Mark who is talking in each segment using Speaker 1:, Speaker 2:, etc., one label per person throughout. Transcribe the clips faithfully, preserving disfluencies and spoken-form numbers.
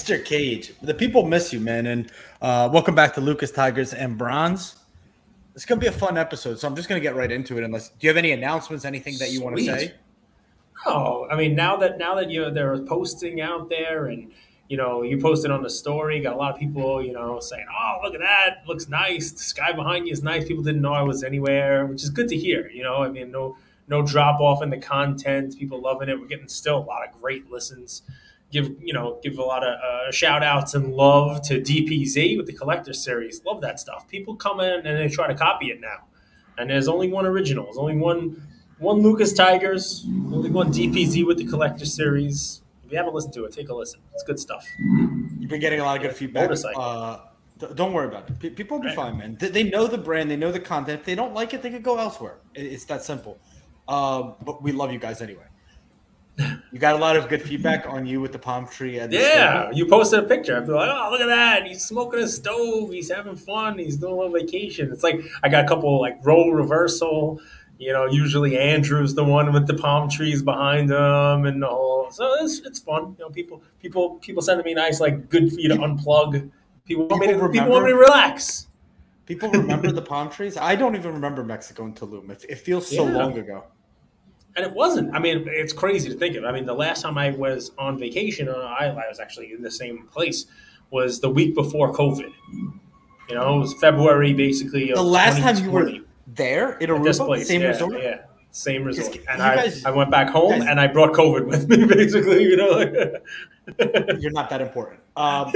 Speaker 1: Mister Cage, the people miss you, man. And uh, welcome back to Lucas Tigers and Bronze. It's gonna be a fun episode, so I'm just gonna get right into it. Unless, do you have any announcements, anything that you want to
Speaker 2: Sweet.
Speaker 1: say?
Speaker 2: Oh, I mean, now that now that you they're posting out there, and you know, you posted on the story, got a lot of people, you know, saying, "Oh, look at that, looks nice. The sky behind you is nice." People didn't know I was anywhere, which is good to hear. You know, I mean, no no drop off in the content. People loving it. We're getting still a lot of great listens. Give you know, give a lot of uh, shout outs and love to D P Z with the collector series. Love that stuff. People come in and they try to copy it now, and there's only one original. There's only one one Lucas Tigers, only one D P Z with the collector series. If you haven't listened to it, take a listen. It's good stuff.
Speaker 1: You've been getting a lot of good
Speaker 2: Yeah,
Speaker 1: feedback.
Speaker 2: motorcycle.
Speaker 1: Uh, th- don't worry about it. P- people will be
Speaker 2: Right.
Speaker 1: fine, man. They, they know the brand, they know the content. If they don't like it, they could go elsewhere. It- it's that simple. Um, but we love you guys anyway. You got a lot of good feedback on you with the palm tree and the
Speaker 2: Yeah,
Speaker 1: stove.
Speaker 2: you posted a picture. I feel like, oh, look at that. He's smoking a stove. He's having fun. He's doing a little vacation. It's like I got a couple like role reversal. You know, usually Andrew's the one with the palm trees behind him and the whole. So it's it's fun. You know, people people people sending me nice like good for you to
Speaker 1: Pe-
Speaker 2: unplug. People want me
Speaker 1: People
Speaker 2: to people want me to
Speaker 1: remember.
Speaker 2: relax.
Speaker 1: People remember the palm trees. I don't even remember Mexico and Tulum. It, it feels so
Speaker 2: Yeah.
Speaker 1: long ago.
Speaker 2: And it wasn't. I mean, it's crazy to think of. I mean, the last time I was on vacation on an island, I was actually in the same place, was the week before COVID. You know, it was February basically
Speaker 1: The
Speaker 2: of
Speaker 1: last time you were
Speaker 2: twenty twenty
Speaker 1: there in
Speaker 2: at this
Speaker 1: Aruba, the
Speaker 2: place.
Speaker 1: same
Speaker 2: Yeah,
Speaker 1: resort,
Speaker 2: yeah, same
Speaker 1: because
Speaker 2: resort. And
Speaker 1: you
Speaker 2: I,
Speaker 1: guys,
Speaker 2: I went back
Speaker 1: you
Speaker 2: home
Speaker 1: guys,
Speaker 2: and I brought COVID with me, basically. You know, like,
Speaker 1: you're not that important. Um,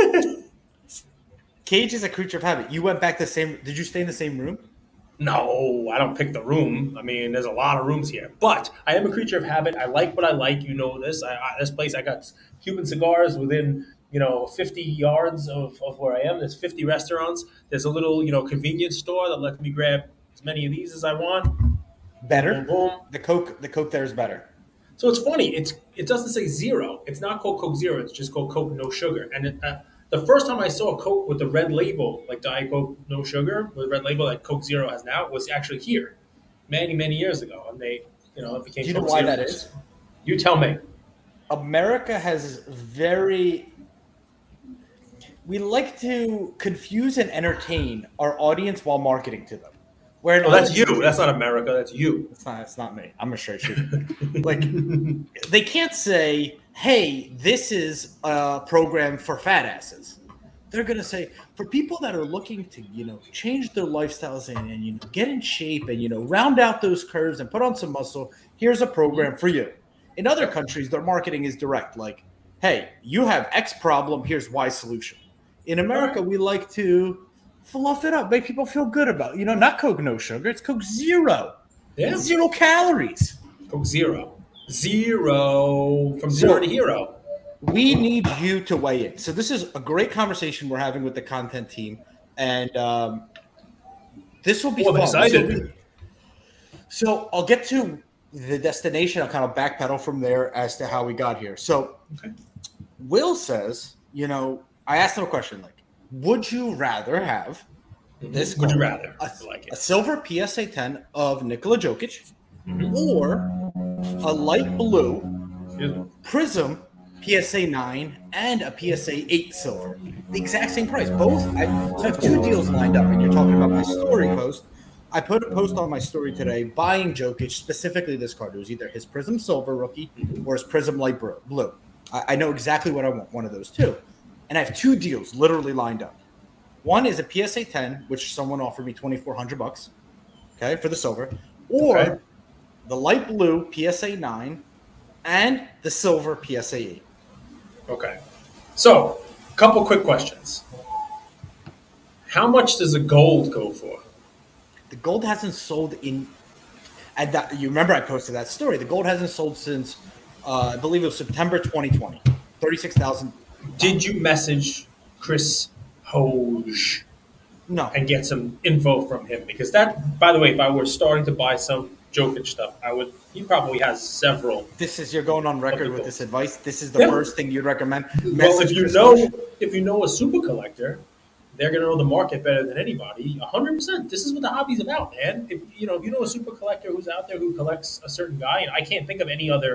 Speaker 1: Cage is a creature of habit. You went back the same. Did you stay in the same room?
Speaker 2: no, I don't pick the room. I mean, there's a lot of rooms here, but I am a creature of habit. I like what I like. You know this. I, I, this place, I got Cuban cigars within you know fifty yards of, of where I am. There's fifty restaurants. There's a little you know convenience store that lets me grab as many of these as I want. Boom, boom,
Speaker 1: Better.
Speaker 2: boom.
Speaker 1: The Coke, the Coke there is better.
Speaker 2: So it's funny. It's it doesn't say zero. It's not called Coke Zero. It's just called Coke No Sugar. And it, uh, the first time I saw a Coke with the red label, like Diet Coke No Sugar, with the red label that Coke Zero has now, was actually here, many many years ago. And they, you know, it became
Speaker 1: Do you know
Speaker 2: Coke
Speaker 1: why
Speaker 2: Zero.
Speaker 1: that is?
Speaker 2: You tell me.
Speaker 1: America has very. We like to confuse and entertain our audience while marketing to them. Where in
Speaker 2: Oh,
Speaker 1: other
Speaker 2: that's you. That's
Speaker 1: countries,
Speaker 2: not America. That's you.
Speaker 1: it's not. It's not me. I'm a straight shooter. Like, they can't say, "Hey, this is a program for fat asses." They're gonna say, for people that are looking to, you know, change their lifestyles and, and you know get in shape and you know round out those curves and put on some muscle. Here's a program for you. In other
Speaker 2: Yep.
Speaker 1: countries, their marketing is direct, like, "Hey, you have X problem. Here's Y solution." In
Speaker 2: All
Speaker 1: America,
Speaker 2: right.
Speaker 1: we like to fluff it up, make people feel good about it. You know, not Coke no sugar. It's Coke Zero.
Speaker 2: Yeah.
Speaker 1: It's zero calories.
Speaker 2: Coke Zero. Zero from zero to
Speaker 1: So
Speaker 2: hero.
Speaker 1: we need you to weigh in. So this is a great conversation we're having with the content team, and um, this will be
Speaker 2: Oh, I'm
Speaker 1: fun. This will be,
Speaker 2: excited.
Speaker 1: so I'll get to the destination. I'll kind of backpedal from there as to how we got here. So
Speaker 2: Okay.
Speaker 1: Will says, you know, I asked him a question like, would you rather have this
Speaker 2: Would you
Speaker 1: card,
Speaker 2: rather?
Speaker 1: a,
Speaker 2: I like
Speaker 1: a
Speaker 2: it.
Speaker 1: silver P S A ten of Nikola Jokic,
Speaker 2: Mhm.
Speaker 1: or a light blue
Speaker 2: Excuse me.
Speaker 1: Prism P S A nine and a P S A eight silver? The exact same price. Both. I, so I have two deals lined up, and you're talking about my story post. I put a post on my story today buying Jokic, specifically this card. It was either his Prism Silver rookie or his Prism Light Blue. I, I know exactly what I want, one of those two. And I have two deals literally lined up. One is a P S A ten, which someone offered me twenty-four hundred bucks, okay, for the silver, or
Speaker 2: Okay.
Speaker 1: the light blue P S A nine and the silver P S A eight.
Speaker 2: Okay. So, couple quick questions. How much does a gold go for?
Speaker 1: The gold hasn't sold in, and that, you remember I posted that story. The gold hasn't sold since, uh, I believe it was September twenty twenty. thirty-six thousand.
Speaker 2: Did you message Chris Hoge
Speaker 1: No.
Speaker 2: and get some info from him? Because that, by the way, if I were starting to buy some Jokic stuff, I would. He probably has several.
Speaker 1: This is, you're going on record
Speaker 2: the
Speaker 1: with
Speaker 2: gold.
Speaker 1: this advice. This is the
Speaker 2: Yeah.
Speaker 1: first thing you'd recommend.
Speaker 2: Well,
Speaker 1: Message
Speaker 2: if you
Speaker 1: Chris
Speaker 2: know,
Speaker 1: Hoge.
Speaker 2: if you know a super collector, they're gonna know the market better than anybody. A hundred percent. This is what the hobby's about, man. If you know, if you know a super collector who's out there who collects a certain guy, and I can't think of any other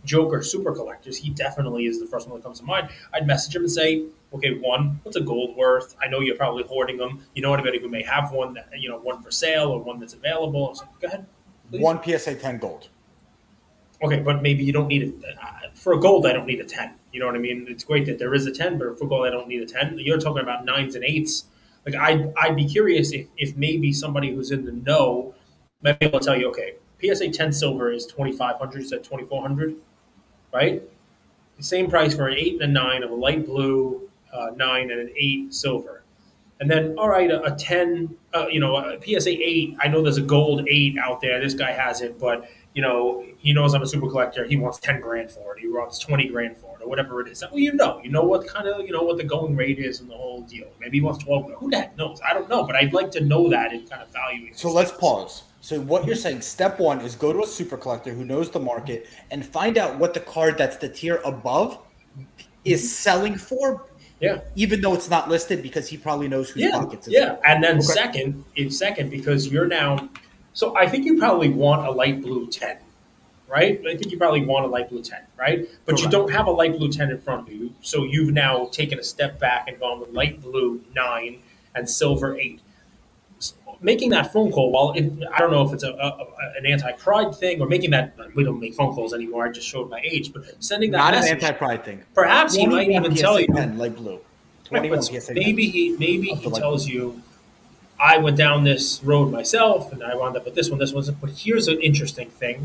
Speaker 2: Joker super collectors, he definitely is the first one that comes to mind. I'd message him and say, okay, one, what's a gold worth? I know you're probably hoarding them. You know anybody who may have one that, you know, one for sale or one that's available. I was like, go ahead, please.
Speaker 1: One P S A ten gold.
Speaker 2: Okay, but maybe you don't need it uh, for a gold. I don't need a ten. You know what I mean? It's great that there is a ten, but for gold, I don't need a ten. You're talking about nines and eights. Like I'd, I'd be curious if, if maybe somebody who's in the know might be able to tell you, okay, P S A ten silver is twenty five hundred, is at twenty four hundred, right? The same price for an eight and a nine of a light blue uh, nine and an eight silver. And then, all right, a, a ten, uh, you know, a P S A eight. I know there's a gold eight out there. This guy has it, but you know, he knows I'm a super collector. He wants ten grand for it. He wants twenty grand for it, or whatever it is. Well, you know, you know what kind of, you know, what the going rate is and the whole deal. Maybe he wants twelve. Who the heck knows? I don't know, but I'd like to know that and kind of value it.
Speaker 1: So let's pause. So what you're saying, step one is go to a super collector who knows the market and find out what the card that's the tier above is selling for.
Speaker 2: Yeah.
Speaker 1: Even though it's not listed, because he probably knows whose
Speaker 2: yeah.
Speaker 1: pockets it's
Speaker 2: Yeah.
Speaker 1: in.
Speaker 2: And then
Speaker 1: Okay.
Speaker 2: second, in second, because you're now, so I think you probably want a light blue ten, right? I think you probably want a light blue ten, right? But you
Speaker 1: Correct.
Speaker 2: don't have a light blue ten in front of you. So you've now taken a step back and gone with light blue nine and silver eight. Making that phone call, while it, I don't know if it's a, a, an anti-pride thing or making that, we don't make phone calls anymore. I just showed my age, but sending that
Speaker 1: Not
Speaker 2: message,
Speaker 1: an anti-pride thing.
Speaker 2: perhaps he might even tell you,
Speaker 1: ten, light blue. twenty-one
Speaker 2: but
Speaker 1: P S A
Speaker 2: maybe
Speaker 1: tens.
Speaker 2: he maybe
Speaker 1: Of
Speaker 2: he
Speaker 1: the light
Speaker 2: tells you, I went down this road myself and I wound up with this one, this one. But here's an interesting thing: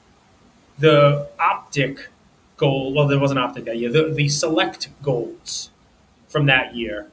Speaker 2: the optic gold. Well, there was an optic that year. The, the select golds from that year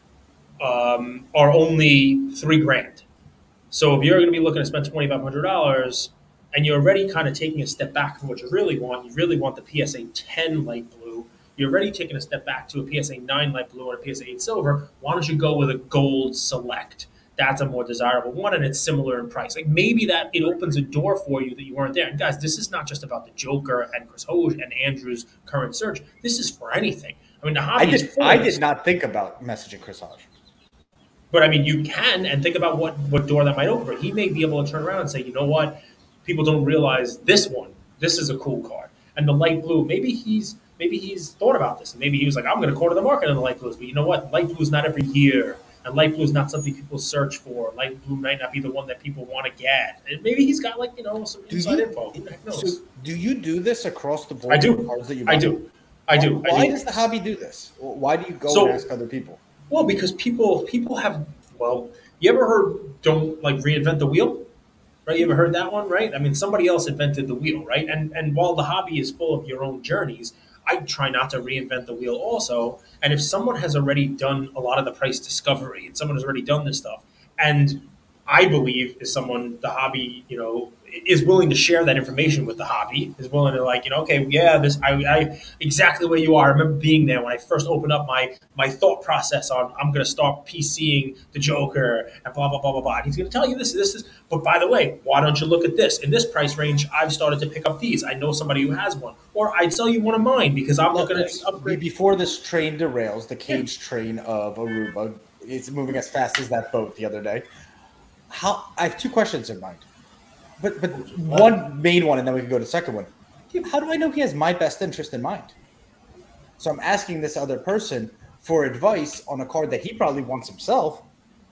Speaker 2: um, are only three grand. So if you're going to be looking to spend twenty five hundred dollars, and you're already kind of taking a step back from what you really want, you really want the P S A ten light blue. You're already taking a step back to a P S A nine light blue or a P S A eight silver. Why don't you go with a gold select? That's a more desirable one, and it's similar in price. Like maybe that it opens a door for you that you weren't there. And guys, this is not just about the Joker and Chris Hoge and Andrew's current search. This is for anything. I mean, the hobby
Speaker 1: I
Speaker 2: is
Speaker 1: did.
Speaker 2: full
Speaker 1: I
Speaker 2: of this.
Speaker 1: did not think about messaging Chris Hodge.
Speaker 2: But I mean, you can, and think about what, what door that might open. He may be able to turn around and say, you know what, people don't realize this one. This is a cool card, and the light blue. Maybe he's maybe he's thought about this, and maybe he was like, I'm going to corner the market on the light blues. But you know what, light blue is not every year, and light blue is not something people search for. Light blue might not be the one that people want to get, and maybe he's got like you know some
Speaker 1: Do
Speaker 2: inside
Speaker 1: you-
Speaker 2: info. Who the heck knows?
Speaker 1: So, do you do this across the board?
Speaker 2: I do.
Speaker 1: for Cards that you
Speaker 2: I
Speaker 1: buy?
Speaker 2: do. I do.
Speaker 1: Why
Speaker 2: I do.
Speaker 1: does the hobby do this? Why do you go
Speaker 2: So-
Speaker 1: and ask other people?
Speaker 2: Well, because people people have well, you ever heard don't like reinvent the wheel? Right? You ever heard that one, right? I mean, somebody else invented the wheel, right? And and while the hobby is full of your own journeys, I try not to reinvent the wheel also. And if someone has already done a lot of the price discovery and someone has already done this stuff, and I believe is someone the hobby, you know, is willing to share that information with the hobby, is willing to like, you know, okay, yeah, this I, I exactly where you are. I remember being there when I first opened up my my thought process on I'm going to start PCing the Joker and blah blah blah blah blah. And he's going to tell you this, this is. But by the way, why don't you look at this in this price range? I've started to pick up these. I know somebody who has one, or I'd sell you one of mine because I'm
Speaker 1: Look,
Speaker 2: looking
Speaker 1: let's-
Speaker 2: at upgrade.
Speaker 1: before this train derails, the cage train of Aruba is moving as fast as that boat the other day. How I have two questions in mind, but but one main one, and then we can go to the second one. How do I know he has my best interest in mind? So I'm asking this other person for advice on a card that he probably wants himself.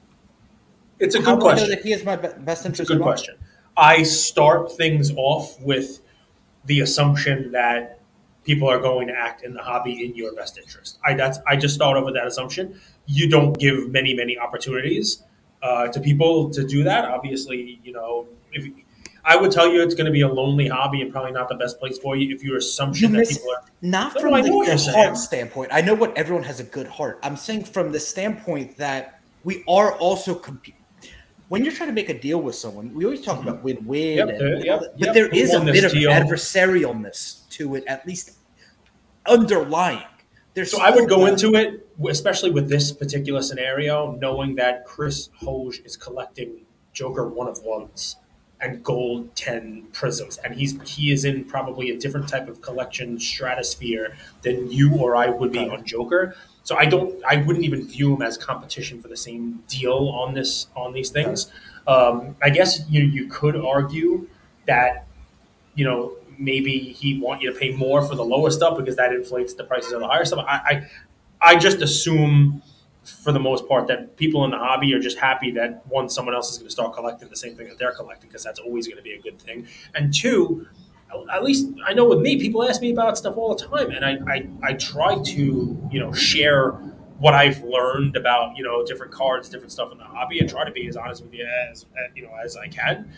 Speaker 2: It's a
Speaker 1: How
Speaker 2: good
Speaker 1: do I know
Speaker 2: question.
Speaker 1: that he has my be- best
Speaker 2: It's a
Speaker 1: interest
Speaker 2: good
Speaker 1: in mind?
Speaker 2: question. I start things off with the assumption that people are going to act in the hobby in your best interest. I that's I just start off with that assumption. You don't give many many opportunities uh, to people to do that. Obviously, you know, if I would tell you it's going to be a lonely hobby and probably not the best place for you if your assumption
Speaker 1: You
Speaker 2: that
Speaker 1: miss-
Speaker 2: people are.
Speaker 1: Not
Speaker 2: No,
Speaker 1: from
Speaker 2: I
Speaker 1: the,
Speaker 2: know what
Speaker 1: the
Speaker 2: you're saying.
Speaker 1: heart standpoint. I know what everyone has a good heart. I'm saying from the standpoint that we are also comp- when you're trying to make a deal with someone, we always talk about win-win,
Speaker 2: Yep,
Speaker 1: and
Speaker 2: there-
Speaker 1: all
Speaker 2: yep,
Speaker 1: that, but
Speaker 2: yep.
Speaker 1: there
Speaker 2: Who
Speaker 1: is a
Speaker 2: won this
Speaker 1: bit of
Speaker 2: deal?
Speaker 1: adversarialness to it, at least underlying. There's
Speaker 2: So I would
Speaker 1: still
Speaker 2: go
Speaker 1: that-
Speaker 2: into it, especially with this particular scenario, knowing that Chris Hoge is collecting Joker one of ones and gold ten prisms, and he's he is in probably a different type of collection stratosphere than you or I would be
Speaker 1: Right.
Speaker 2: on Joker. So I don't, I wouldn't even view him as competition for the same deal on this on these things. Um, I guess you you could argue that you know maybe he'd want you to pay more for the lower stuff because that inflates the prices of the higher stuff. I, I, I just assume, for the most part, that people in the hobby are just happy that one, someone else is going to start collecting the same thing that they're collecting because that's always going to be a good thing. And two, at least I know with me, people ask me about stuff all the time, and I, I, I try to you know share what I've learned about you know different cards, different stuff in the hobby, and try to be as honest with you as you know as I can.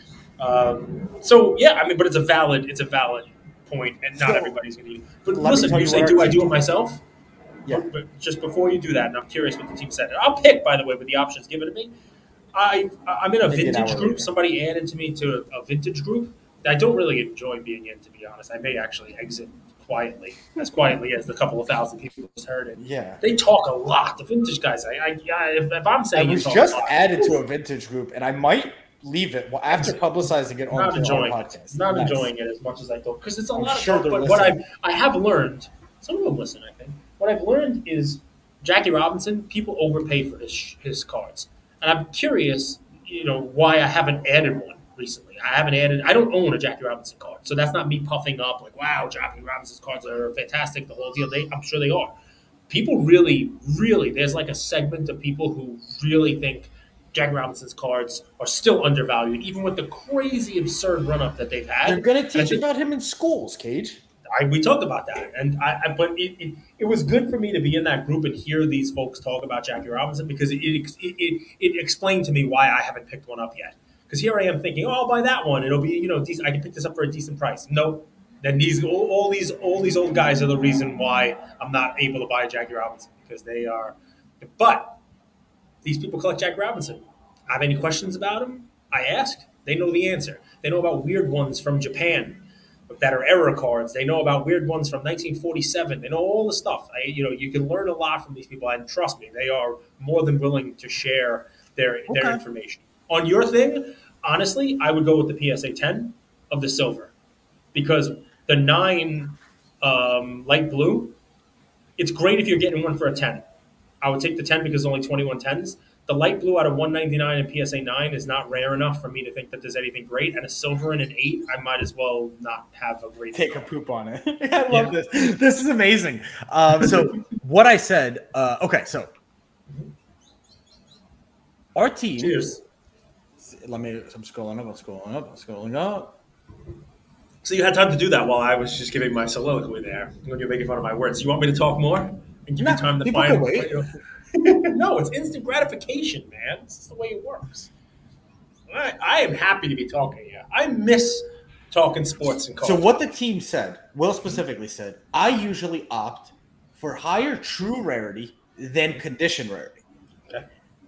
Speaker 2: Um, so yeah, I mean, but it's a valid it's a valid point, and not
Speaker 1: So
Speaker 2: everybody's going to. But
Speaker 1: let me
Speaker 2: listen,
Speaker 1: tell
Speaker 2: you
Speaker 1: you what
Speaker 2: say,
Speaker 1: our
Speaker 2: do I
Speaker 1: team
Speaker 2: do it
Speaker 1: said.
Speaker 2: myself?
Speaker 1: Yeah.
Speaker 2: But, but just before you do that, and I'm curious what the team said. And I'll pick, by the way, with the options given to me. I I'm in a
Speaker 1: Maybe an
Speaker 2: vintage
Speaker 1: hour
Speaker 2: group.
Speaker 1: later.
Speaker 2: Somebody added to me to a, a vintage group that I don't really enjoy being in, to be honest. I may actually exit quietly, as quietly as the couple of thousand people just heard it.
Speaker 1: Yeah.
Speaker 2: They talk a lot. The vintage guys. I, I, I if, if I'm
Speaker 1: I
Speaker 2: saying you
Speaker 1: was
Speaker 2: talk
Speaker 1: just
Speaker 2: a lot,
Speaker 1: added to a vintage group, and I might leave it well, after
Speaker 2: exit.
Speaker 1: publicizing it
Speaker 2: Not
Speaker 1: onto our
Speaker 2: enjoying it.
Speaker 1: podcast.
Speaker 2: Not
Speaker 1: Nice.
Speaker 2: enjoying it as much as I thought because it's a
Speaker 1: I'm
Speaker 2: lot of
Speaker 1: sure
Speaker 2: talk.
Speaker 1: they're
Speaker 2: But what I
Speaker 1: listening.
Speaker 2: I have learned, some of them listen. I think what I've learned is Jackie Robinson. People overpay for his his cards, and I'm curious, you know, why I haven't added one recently. I haven't added. I don't own a Jackie Robinson card, so that's not me puffing up like, wow, Jackie Robinson's cards are fantastic. The whole deal. They, I'm sure they are. People really, really, there's like a segment of people who really think Jackie Robinson's cards are still undervalued, even with the crazy absurd run up that they've had.
Speaker 1: They're gonna
Speaker 2: And I
Speaker 1: teach
Speaker 2: think
Speaker 1: about him in schools, Cage.
Speaker 2: I, we talked about that, and I, I but it, it, it was good for me to be in that group and hear these folks talk about Jackie Robinson because it it, it, it explained to me why I haven't picked one up yet. Because here I am thinking, oh, I'll buy that one. It'll be you know decent. I can pick this up for a decent price. Nope. Then these all, all these all these old guys are the reason why I'm not able to buy Jackie Robinson because they are. But these people collect Jackie Robinson. I have any questions about him? I asked. They know the answer. They know about weird ones from Japan that are error cards. They know about weird ones from nineteen forty-seven. They know all the stuff. I, you know, you can learn a lot from these people, and trust me, they are more than willing to share their their
Speaker 1: Okay.
Speaker 2: information. On your thing, honestly, I would go with the P S A ten of the silver because the nine um, light blue. It's great if you're getting one for a ten. I would take the ten because it's only twenty-one tens. The light blue out of one ninety-nine and P S A nine is not rare enough for me to think that there's anything great. And a silver and an eight, I might as well not have a great
Speaker 1: Take a
Speaker 2: card.
Speaker 1: poop on it. I love
Speaker 2: Yeah.
Speaker 1: this. This is amazing. Um, so what I said. Uh, okay, so our team.
Speaker 2: Cheers.
Speaker 1: Let me. I'm scrolling up. I'm scrolling up. I'm scrolling up.
Speaker 2: So you had time to do that while I was just giving my soliloquy there when you're making fun of my words. You want me to talk more and give
Speaker 1: Nah,
Speaker 2: you time to
Speaker 1: people
Speaker 2: find?
Speaker 1: can wait.
Speaker 2: No, it's instant gratification, man. This is the way it works. I, I am happy to be talking here. I miss talking sports and
Speaker 1: So
Speaker 2: culture.
Speaker 1: what the team said, Will specifically said, I usually opt for higher true rarity than condition rarity.
Speaker 2: Okay.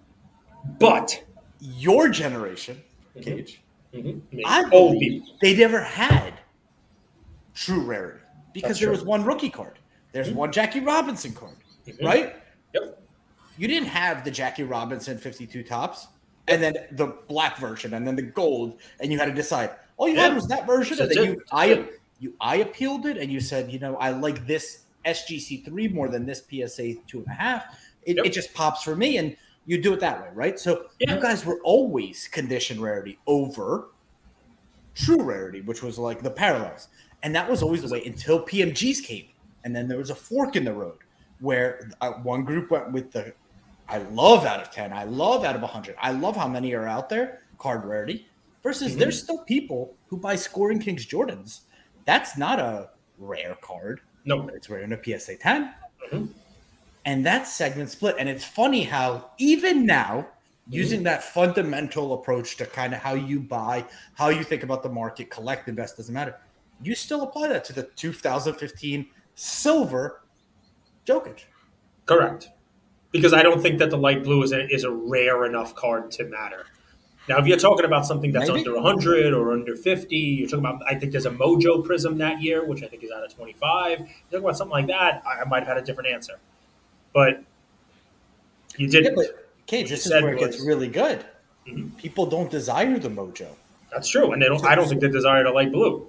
Speaker 2: But
Speaker 1: Your generation, Cage,
Speaker 2: mm-hmm, me,
Speaker 1: I
Speaker 2: old
Speaker 1: believe
Speaker 2: people.
Speaker 1: they never had true rarity because
Speaker 2: That's
Speaker 1: there
Speaker 2: true.
Speaker 1: was one rookie card. There's
Speaker 2: Mhm.
Speaker 1: one Jackie Robinson card,
Speaker 2: Mhm.
Speaker 1: right?
Speaker 2: Yep.
Speaker 1: You didn't have the Jackie Robinson fifty-two tops and then the black version and then the gold, and you had to decide. All you
Speaker 2: Yeah.
Speaker 1: had was that version, and
Speaker 2: That's
Speaker 1: then
Speaker 2: it.
Speaker 1: you
Speaker 2: That's
Speaker 1: I
Speaker 2: it.
Speaker 1: you I appealed it, and you said, you know, I like this S G C three more than this P S A two and a half. It,
Speaker 2: Yep.
Speaker 1: it just pops for me, and you do it that way, right? So
Speaker 2: Yeah.
Speaker 1: you guys were always condition rarity over true rarity, which was like the parallels, and that was always the way until P M Gs came, and then there was a fork in the road where uh, one group went with the I love out of ten, I love out of one hundred, I love how many are out there card rarity versus
Speaker 2: Mhm.
Speaker 1: there's still people who buy Scoring Kings Jordans. That's not a rare card,
Speaker 2: No.
Speaker 1: but it's rare in a P S A ten.
Speaker 2: Mhm.
Speaker 1: And that segment split. And it's funny how even now,
Speaker 2: Mm-hmm.
Speaker 1: using that fundamental approach to kind of how you buy, how you think about the market, collect, invest, doesn't matter. You still apply that to the two thousand fifteen silver Jokic.
Speaker 2: Correct. Because I don't think that the light blue is a, is a rare enough card to matter. Now, if you're talking about something that's
Speaker 1: Maybe.
Speaker 2: under one hundred or under fifty, you're talking about, I think there's a Mojo Prism that year, which I think is out of twenty-five. You're talking about something like that, I, I might have had a different answer. But you
Speaker 1: Yeah,
Speaker 2: didn't.
Speaker 1: but Cage,
Speaker 2: What you
Speaker 1: this is
Speaker 2: said
Speaker 1: where it gets
Speaker 2: was-
Speaker 1: really good.
Speaker 2: Mhm.
Speaker 1: People don't desire the mojo.
Speaker 2: That's true. And they don't. I don't think they desire the light blue.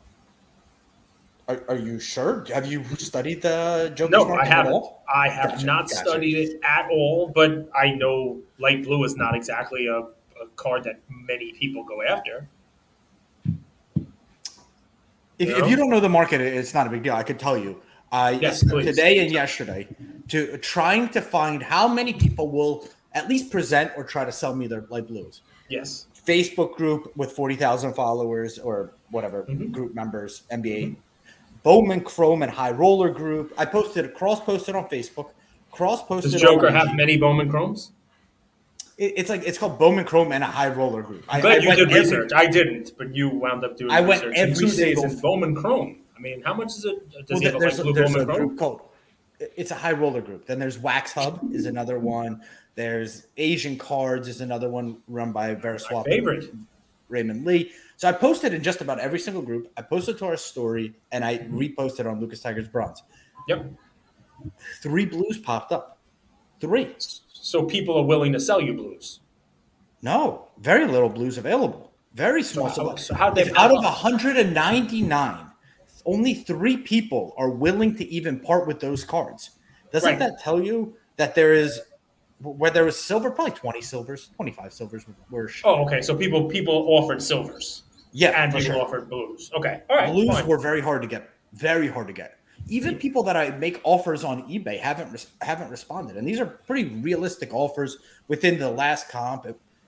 Speaker 1: Are, are you sure? Have you studied the Jokic
Speaker 2: No, I
Speaker 1: market at
Speaker 2: haven't.
Speaker 1: all?
Speaker 2: I have
Speaker 1: Gotcha,
Speaker 2: not
Speaker 1: gotcha.
Speaker 2: studied it at all, but I know light blue is not exactly a, a card that many people go after.
Speaker 1: If,
Speaker 2: You
Speaker 1: if you
Speaker 2: know?
Speaker 1: don't know the market, it's not a big deal. I could tell you. I
Speaker 2: Yes,
Speaker 1: spent
Speaker 2: please.
Speaker 1: today and yesterday to trying to find how many people will at least present or try to sell me their light blues.
Speaker 2: Yes.
Speaker 1: Facebook group with forty thousand followers or whatever
Speaker 2: Mm-hmm.
Speaker 1: group members, N B A,
Speaker 2: Mm-hmm.
Speaker 1: Bowman Chrome and High Roller group. I posted, cross posted on Facebook, cross
Speaker 2: Does
Speaker 1: posted on
Speaker 2: Joker have
Speaker 1: I G.
Speaker 2: many Bowman Chromes?
Speaker 1: It, it's like it's called Bowman Chrome and a High Roller group.
Speaker 2: I'm
Speaker 1: I, I
Speaker 2: glad you
Speaker 1: went
Speaker 2: did
Speaker 1: every
Speaker 2: research. I didn't, but you wound up doing
Speaker 1: I went
Speaker 2: research in
Speaker 1: every
Speaker 2: two days
Speaker 1: single.
Speaker 2: in Bowman Chrome. I mean, how much is it? Does
Speaker 1: Well,
Speaker 2: he have a
Speaker 1: there's
Speaker 2: light blue
Speaker 1: there's
Speaker 2: Bowman
Speaker 1: a group
Speaker 2: Chrome?
Speaker 1: called it's a high roller group. Then there's Wax Hub is another one. There's Asian Cards is another one run by
Speaker 2: My
Speaker 1: Veriswap and
Speaker 2: favorite.
Speaker 1: Raymond Lee. So I posted in just about every single group. I posted to our story and I reposted on Lucas Tiger's Bronze.
Speaker 2: Yep.
Speaker 1: Three blues popped up. Three.
Speaker 2: So people are willing to sell you blues.
Speaker 1: No, very little blues available. Very small
Speaker 2: So
Speaker 1: supply.
Speaker 2: how, so how'd they
Speaker 1: If
Speaker 2: pop
Speaker 1: out of
Speaker 2: up?
Speaker 1: one hundred ninety-nine, only three people are willing to even part with those cards. Doesn't
Speaker 2: Right.
Speaker 1: that tell you that there is where there was silver, probably twenty silvers, twenty-five silvers were
Speaker 2: Oh, okay. So people people offered silvers,
Speaker 1: yeah,
Speaker 2: and
Speaker 1: for
Speaker 2: people
Speaker 1: sure.
Speaker 2: offered blues. Okay. All right.
Speaker 1: Blues
Speaker 2: Fine.
Speaker 1: were very hard to get, very hard to get. Even people that I make offers on eBay haven't res- haven't responded, and these are pretty realistic offers within the last comp.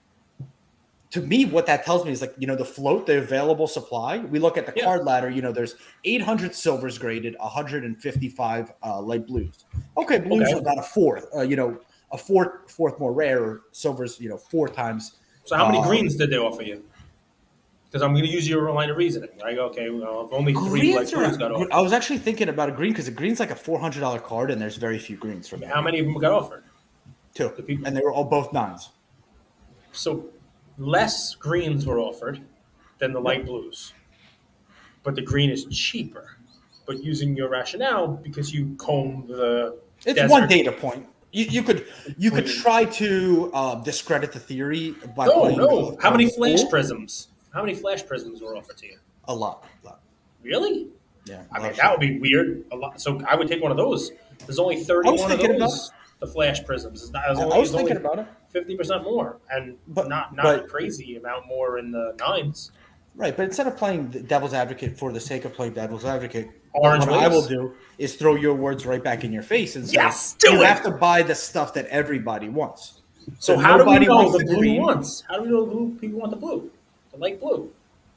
Speaker 1: To me, what that tells me is like, you know, the float, the available supply. We look at the
Speaker 2: Yeah.
Speaker 1: card ladder, you know, there's eight hundred silvers graded, one hundred fifty-five uh, light blues. Okay, blues
Speaker 2: Okay.
Speaker 1: are about a fourth, uh, you know, a fourth, fourth more rare. Silvers, you know, four times.
Speaker 2: So how many
Speaker 1: uh,
Speaker 2: greens did they offer you? Because I'm going to use your line of reasoning. Right? Okay. Well, if only three
Speaker 1: Greens
Speaker 2: light
Speaker 1: are,
Speaker 2: blues got offered.
Speaker 1: I was actually thinking about a green because a green's like a four hundred dollars card, and there's very few greens from that.
Speaker 2: How many of them got offered?
Speaker 1: Two,
Speaker 2: The people.
Speaker 1: and they were all both nines.
Speaker 2: So less greens were offered than the light blues, but the green is cheaper. But using your rationale, because you comb the
Speaker 1: It's
Speaker 2: desert.
Speaker 1: one data point. You, you could you could
Speaker 2: Between-
Speaker 1: try to uh, discredit the theory by
Speaker 2: No,
Speaker 1: playing
Speaker 2: no.
Speaker 1: the-
Speaker 2: How many
Speaker 1: the
Speaker 2: flash
Speaker 1: pool.
Speaker 2: prisms? How many flash prisms were offered to you?
Speaker 1: A lot, a lot.
Speaker 2: Really?
Speaker 1: Yeah,
Speaker 2: I
Speaker 1: a
Speaker 2: mean,
Speaker 1: lot
Speaker 2: that would be weird. A lot. So I would take one of those. There's only thirty-one of
Speaker 1: thinking about
Speaker 2: those. The flash prisms. It's not, it's
Speaker 1: I,
Speaker 2: only,
Speaker 1: I was
Speaker 2: it's only
Speaker 1: thinking about it.
Speaker 2: fifty percent more, and
Speaker 1: But-
Speaker 2: not not
Speaker 1: but-
Speaker 2: a crazy amount more in the nines.
Speaker 1: Right, but instead of playing the devil's advocate for the sake of playing devil's advocate,
Speaker 2: Orange
Speaker 1: what I will
Speaker 2: waves?
Speaker 1: do is throw your words right back in your face and say,
Speaker 2: Yes, do
Speaker 1: you
Speaker 2: it!
Speaker 1: have to buy the stuff that everybody wants.
Speaker 2: So how do we
Speaker 1: nobody
Speaker 2: know
Speaker 1: wants
Speaker 2: the
Speaker 1: the
Speaker 2: blue
Speaker 1: green.
Speaker 2: wants? How do we know the blue people want the blue? The light blue.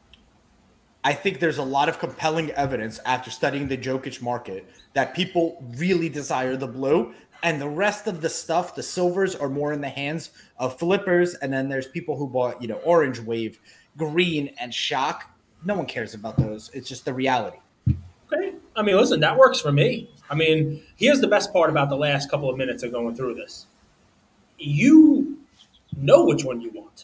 Speaker 1: I think there's a lot of compelling evidence after studying the Jokic market that people really desire the blue, and the rest of the stuff, the silvers, are more in the hands of flippers. And then there's people who bought, you know, orange wave, green, and shock. No one cares about those. It's just the reality.
Speaker 2: Okay. I mean, listen, that works for me. I mean, here's the best part about the last couple of minutes of going through this. You know which one you want.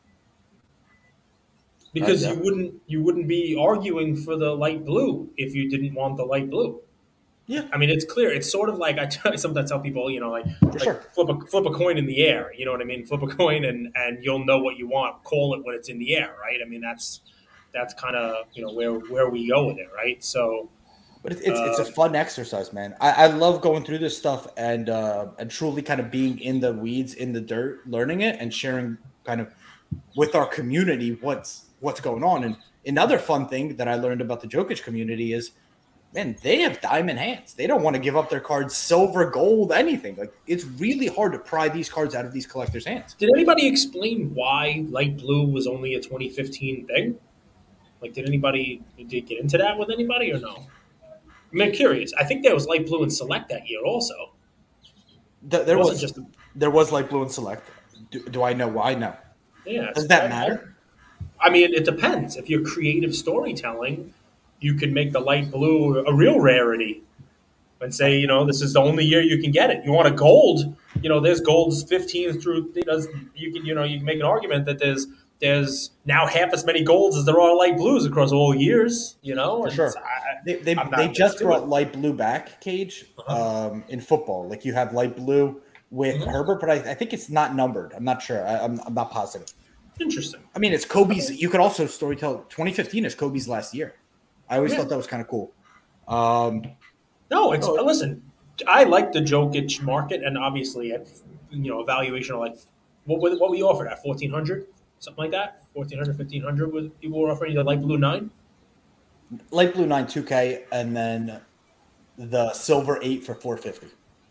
Speaker 2: Because
Speaker 1: Uh, yeah.
Speaker 2: you wouldn't you wouldn't be arguing for the light blue if you didn't want the light blue.
Speaker 1: Yeah.
Speaker 2: I mean, it's clear. It's sort of like I tell- sometimes tell people, you know, like, like
Speaker 1: sure.
Speaker 2: flip a flip a coin in the air. You know what I mean? Flip a coin, and and you'll know what you want. Call it when it's in the air, right? I mean, that's that's kind of you know where where we go with it, right? So,
Speaker 1: But it's it's, it's a
Speaker 2: Um,
Speaker 1: fun exercise, man. I, I love going through this stuff and uh, and truly kind of being in the weeds, in the dirt, learning it and sharing kind of with our community what's what's going on. And another fun thing that I learned about the Jokic community is, man, they have diamond hands. They don't want to give up their cards, silver, gold, anything. Like it's really hard to pry these cards out of these collectors' hands.
Speaker 2: did anybody explain why light blue was only a twenty fifteen thing? Like, did anybody did you get into that with anybody or no? I mean, I'm curious. I think there was light blue and select that year also.
Speaker 1: Th- there
Speaker 2: It wasn't
Speaker 1: was
Speaker 2: just
Speaker 1: there was light blue and select. Do, do I know why? No.
Speaker 2: yeah.
Speaker 1: Does that
Speaker 2: I-
Speaker 1: matter?
Speaker 2: I mean, it depends. If you're creative storytelling, you can make the light blue a real rarity and say, you know, this is the only year you can get it. You want a gold, you know, there's golds fifteen through, you know, you can, you know, you can make an argument that there's there's now half as many golds as there are light blues across all years, you know?
Speaker 1: For
Speaker 2: and
Speaker 1: sure.
Speaker 2: it's- I-
Speaker 1: They they,
Speaker 2: I'm not
Speaker 1: they just
Speaker 2: into
Speaker 1: brought
Speaker 2: it.
Speaker 1: light blue back, Cage,
Speaker 2: Uh-huh.
Speaker 1: um, in football. Like you have light blue with
Speaker 2: Mhm.
Speaker 1: Herbert, but I, I think it's not numbered. I'm not sure. I, I'm, I'm not positive.
Speaker 2: Interesting.
Speaker 1: I mean, it's Kobe's. You could also storytell. twenty fifteen is Kobe's last year. I always
Speaker 2: Yeah.
Speaker 1: thought that was kind of cool. Um,
Speaker 2: No, it's
Speaker 1: Oh.
Speaker 2: listen. I like the Jokic market, and obviously, at you know, evaluation of like what were- what we offered at fourteen hundred, something like that. fourteen hundred, fifteen hundred was people were offering the light blue nine.
Speaker 1: Light blue nine two K, and then the silver eight for four fifty.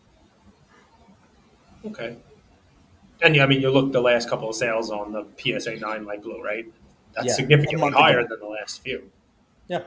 Speaker 2: Okay. And yeah, I mean, you look the last couple of sales on the P S A nine light blue, right? That's
Speaker 1: Yeah,
Speaker 2: significantly
Speaker 1: one month
Speaker 2: higher
Speaker 1: ago.
Speaker 2: than the last few.
Speaker 1: Yeah.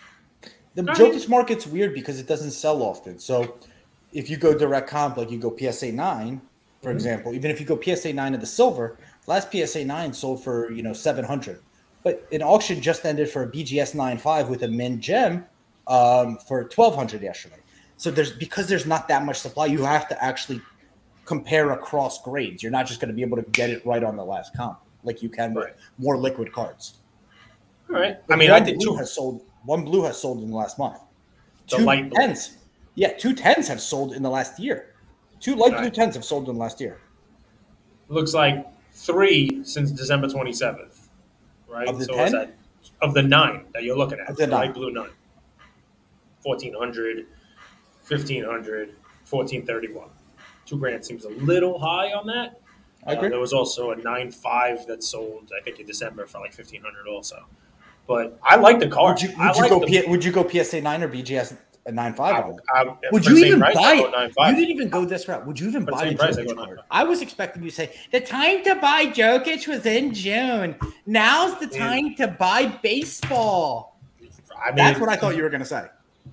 Speaker 1: The
Speaker 2: I
Speaker 1: Jokic
Speaker 2: mean-
Speaker 1: market's weird because it doesn't sell often. So if you go direct comp, like you go P S A nine, for
Speaker 2: Mhm.
Speaker 1: example, even if you go P S A nine of the silver, last P S A nine sold for, you know, seven hundred. But an auction just ended for a B G S nine five with a min gem um, for twelve hundred yesterday. So there's because there's not that much supply, you have to actually compare across grades. You're not just going to be able to get it right on the last comp like you can with
Speaker 2: Right.
Speaker 1: more liquid cards.
Speaker 2: All right. I
Speaker 1: Like,
Speaker 2: mean,
Speaker 1: one
Speaker 2: I think
Speaker 1: blue
Speaker 2: two,
Speaker 1: has sold. One blue has sold in the last month.
Speaker 2: The
Speaker 1: Two
Speaker 2: light blue.
Speaker 1: tens, yeah, two tens have sold in the last year. Two light blue
Speaker 2: Right.
Speaker 1: tens have sold in the last year.
Speaker 2: looks like three since December twenty-seventh, right?
Speaker 1: Of the
Speaker 2: so is
Speaker 1: ten?
Speaker 2: that of the nine that you're looking at?
Speaker 1: Of the
Speaker 2: light
Speaker 1: nine.
Speaker 2: blue nine. fourteen hundred, fifteen hundred, fourteen thirty-one. Two grand seems a little high on that.
Speaker 1: I agree.
Speaker 2: Uh, there was also a nine five that sold, I think, in December for like fifteen hundred also. But I like the card.
Speaker 1: Would you
Speaker 2: I
Speaker 1: would you
Speaker 2: like
Speaker 1: go
Speaker 2: the,
Speaker 1: P, would you go P S A nine or B G S nine five on it?
Speaker 2: I, I,
Speaker 1: Would
Speaker 2: for
Speaker 1: you
Speaker 2: the same
Speaker 1: even
Speaker 2: price,
Speaker 1: buy
Speaker 2: I go
Speaker 1: it?
Speaker 2: nine
Speaker 1: You
Speaker 2: five.
Speaker 1: didn't even go this route. Would you even
Speaker 2: For the
Speaker 1: buy the
Speaker 2: same price, I go
Speaker 1: Jokic
Speaker 2: nine
Speaker 1: card?
Speaker 2: five.
Speaker 1: I was expecting you to say the time to buy Jokic was in June. Now's the time to buy baseball.
Speaker 2: I mean,
Speaker 1: That's what I thought you were going to say.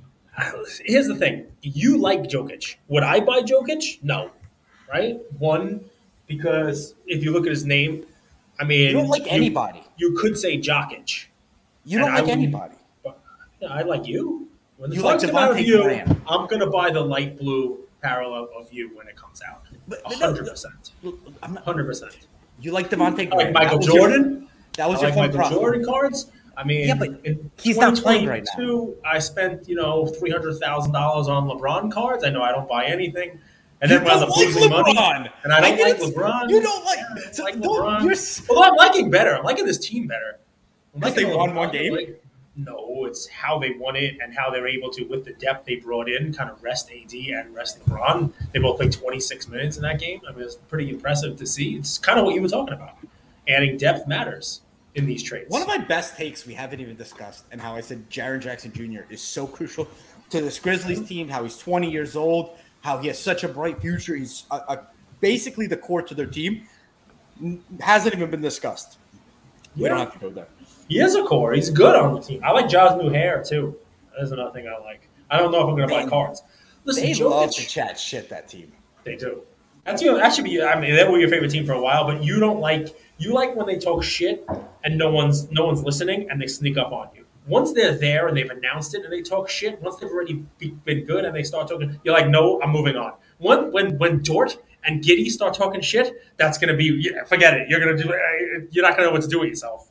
Speaker 2: Here's the thing. You like Jokic. Would I buy Jokic? No. Right? One, because if you look at his name, I mean,
Speaker 1: You don't like anybody.
Speaker 2: You could say Jokic.
Speaker 1: You
Speaker 2: And
Speaker 1: don't
Speaker 2: I
Speaker 1: like
Speaker 2: would-
Speaker 1: anybody.
Speaker 2: But, yeah, I like you. When the
Speaker 1: You like
Speaker 2: cards come out of
Speaker 1: Devontae
Speaker 2: you,
Speaker 1: Graham.
Speaker 2: I'm going to buy the light blue parallel of you when it comes out.
Speaker 1: But- but
Speaker 2: one
Speaker 1: no,
Speaker 2: hundred percent.
Speaker 1: I'm not,
Speaker 2: one hundred percent.
Speaker 1: you like Devontae
Speaker 2: I
Speaker 1: Graham.
Speaker 2: like Michael
Speaker 1: That was your-
Speaker 2: Jordan.
Speaker 1: that was
Speaker 2: I
Speaker 1: your
Speaker 2: like
Speaker 1: fun
Speaker 2: Michael
Speaker 1: profit.
Speaker 2: Jordan cards. I mean,
Speaker 1: Yeah, but
Speaker 2: in
Speaker 1: he's not playing right now.
Speaker 2: twenty twenty-two, I spent, you know, three hundred thousand dollars on LeBron cards. I know I don't buy anything. And then
Speaker 1: You
Speaker 2: when I'm
Speaker 1: don't like
Speaker 2: losing money,
Speaker 1: LeBron.
Speaker 2: and I don't
Speaker 1: didn't-
Speaker 2: like LeBron.
Speaker 1: You don't like.
Speaker 2: I don't
Speaker 1: so
Speaker 2: like
Speaker 1: don't-
Speaker 2: LeBron.
Speaker 1: you're s-
Speaker 2: Well, I'm liking better. I'm liking this team better. I'm
Speaker 1: Because they
Speaker 2: liking
Speaker 1: won
Speaker 2: LeBron.
Speaker 1: one game?
Speaker 2: Like- no, it's how they won it and how they were able to, with the depth they brought in, kind of rest A D and rest LeBron. They both played twenty-six minutes in that game. I mean, it's pretty impressive to see. It's kind of what you were talking about. Adding depth matters in these trades.
Speaker 1: One of my best takes we haven't even discussed, and how I said Jaren Jackson Junior is so crucial to this Grizzlies team. How he's twenty years old. How he has such a bright future. He's a, a, basically the core to their team. N- Hasn't even been discussed. We
Speaker 2: Yeah.
Speaker 1: don't have to go there.
Speaker 2: He is a core. He's good on the team. I like Ja's new hair too. That is another thing I like. I don't know if I'm going to buy
Speaker 1: Man,
Speaker 2: cards. Listen,
Speaker 1: They love to
Speaker 2: Jokic,
Speaker 1: chat shit. That team.
Speaker 2: they do. That's you. That should be. I mean, they were your favorite team for a while, but you don't like. You like when they talk shit and no one's no one's listening and they sneak up on you. Once they're there and they've announced it and they talk shit, once they've already be, been good and they start talking, you're like, no, I'm moving on. When when when Dort and Giddy start talking shit, that's gonna be yeah, forget it. You're gonna do. You're not gonna know what to do with yourself.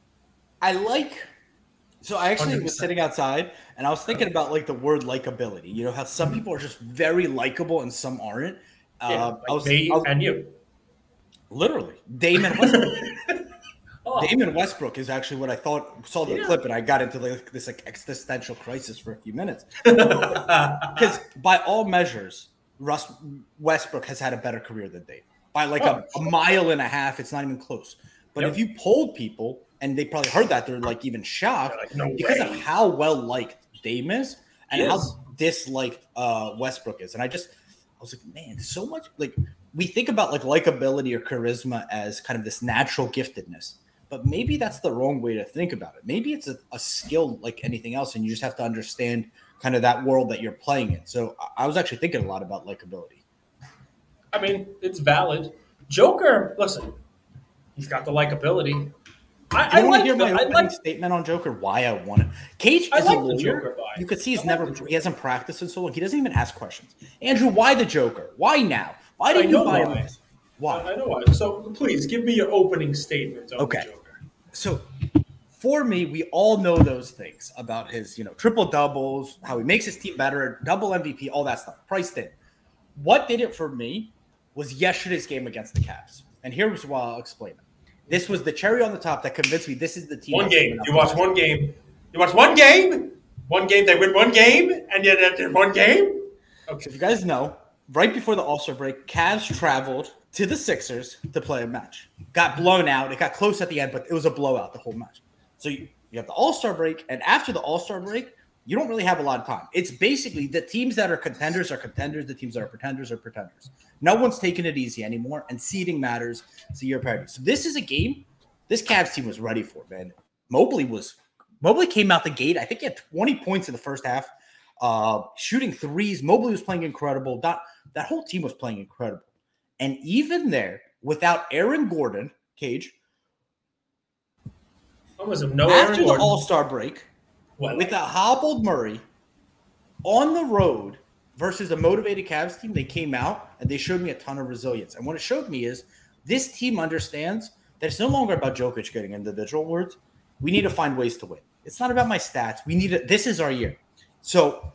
Speaker 1: I like. So I actually
Speaker 2: one hundred
Speaker 1: was
Speaker 2: percent.
Speaker 1: sitting outside and I was thinking about like the word likability. You know how some people are just very likable and some aren't.
Speaker 2: Yeah,
Speaker 1: Uh,
Speaker 2: like
Speaker 1: I was,
Speaker 2: me
Speaker 1: I was-
Speaker 2: and you.
Speaker 1: literally Damon Westbrook.
Speaker 2: Oh,
Speaker 1: Damon Westbrook is actually what I thought. Saw the
Speaker 2: Yeah.
Speaker 1: clip and I got into like this like existential crisis for a few minutes because by all measures, Russ Westbrook has had a better career than Dame by like a,
Speaker 2: Oh,
Speaker 1: a mile and a half. It's not even close. But
Speaker 2: Yep.
Speaker 1: if you polled people and they probably heard that, they're like even shocked
Speaker 2: They're like, no
Speaker 1: because
Speaker 2: way.
Speaker 1: of how well liked Dame is and
Speaker 2: He
Speaker 1: how
Speaker 2: is.
Speaker 1: disliked uh, Westbrook is. And I just, I was like, man, so much like we think about like likability or charisma as kind of this natural giftedness, but maybe that's the wrong way to think about it. Maybe it's a, a skill like anything else, and you just have to understand kind of that world that you're playing in. So I- I was actually thinking a lot about likability.
Speaker 2: I mean, it's valid. Joker, listen, he's got the likability. I,
Speaker 1: Do you
Speaker 2: I
Speaker 1: want
Speaker 2: like
Speaker 1: to hear
Speaker 2: the,
Speaker 1: my
Speaker 2: I
Speaker 1: opening
Speaker 2: like
Speaker 1: statement on Joker? Why I want it? Cage
Speaker 2: I
Speaker 1: is
Speaker 2: like
Speaker 1: a
Speaker 2: the
Speaker 1: lawyer.
Speaker 2: Joker vibe.
Speaker 1: You could see he's
Speaker 2: I like
Speaker 1: never
Speaker 2: the Joker.
Speaker 1: he hasn't practiced in so long. He doesn't even ask questions. Andrew, why the Joker? Why now? Why
Speaker 2: I
Speaker 1: did you
Speaker 2: know
Speaker 1: buy
Speaker 2: why.
Speaker 1: him? Why?
Speaker 2: I know why. So please give me your opening statement on
Speaker 1: Okay.
Speaker 2: the Joker.
Speaker 1: So for me, we all know those things about his, you know, triple doubles, how he makes his team better, double M V P, all that stuff. Priced in. What did it for me was yesterday's game against the Cavs. And here's why I'll explain it. This was the cherry on the top that convinced me this is the team.
Speaker 2: One
Speaker 1: that's
Speaker 2: game.
Speaker 1: coming up
Speaker 2: You watch
Speaker 1: next.
Speaker 2: one game. You watch one game. One game. They win one game, and yet after one game.
Speaker 1: So if you guys know, right before the All-Star break, Cavs traveled to the Sixers to play a match. Got blown out. It got close at the end, but it was a blowout the whole match. So you, you have the All-Star break, and after the All-Star break, you don't really have a lot of time. It's basically the teams that are contenders are contenders, the teams that are pretenders are pretenders. No one's taking it easy anymore, and seeding matters. It's a year parity. So this is a game this Cavs team was ready for, man. Mobley was Mobley came out the gate. I think he had twenty points in the first half, uh, shooting threes. Mobley was playing incredible. That, that whole team was playing incredible. And even there, without Aaron Gordon, Cage,
Speaker 2: was no
Speaker 1: after
Speaker 2: Aaron
Speaker 1: the
Speaker 2: Gordon.
Speaker 1: All-Star break,
Speaker 2: What?
Speaker 1: with a hobbled Murray on the road versus a motivated Cavs team, they came out and they showed me a ton of resilience. And what it showed me is this team understands that it's no longer about Jokic getting individual awards. We need to find ways to win. It's not about my stats. We need to, this is our year. So